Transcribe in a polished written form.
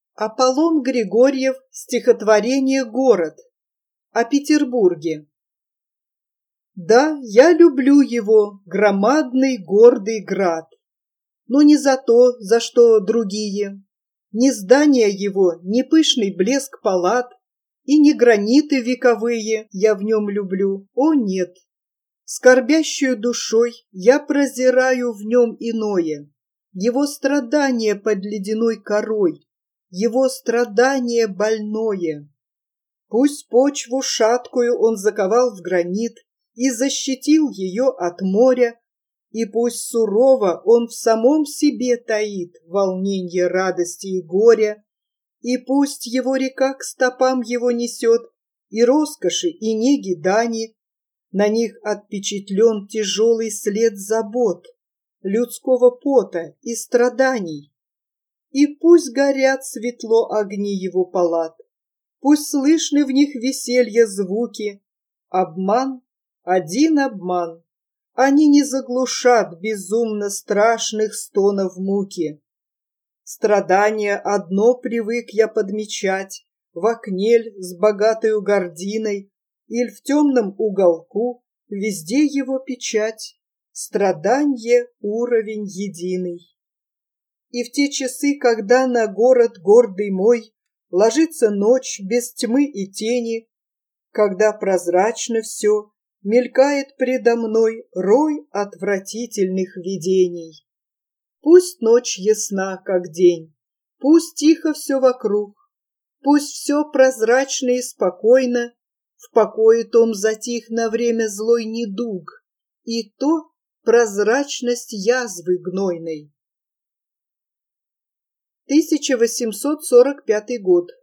Аполлон Григорьев. Стихотворение «Город». О Петербурге. Да, я люблю его, громадный гордый град, но не за то, за что другие. Ни здания его, ни пышный блеск палат, и не граниты вековые я в нем люблю, о нет. Скорбящую душой я прозираю в нем иное, его страдание под ледяной корой, его страдание больное. Пусть почву шаткую он заковал в гранит и защитил ее от моря, и пусть сурово он в самом себе таит волненье радости и горя, и пусть его река к стопам его несет и роскоши, и неги дани, на них отпечатлен тяжелый след забот, людского пота и страданий. И пусть горят светло огни его палат, пусть слышны в них веселья звуки. Обман, один обман, они не заглушат безумно страшных стонов муки. Страдания одно привык я подмечать в окне с богатою гординой или в темном уголку, везде его печать, страданье уровень единый. И в те часы, когда на город гордый мой ложится ночь без тьмы и тени, когда прозрачно все, мелькает предо мной рой отвратительных видений. Пусть ночь ясна, как день, пусть тихо все вокруг, пусть все прозрачно и спокойно, в покое том затих на время злой недуг, и то прозрачность язвы гнойной. 1845 год.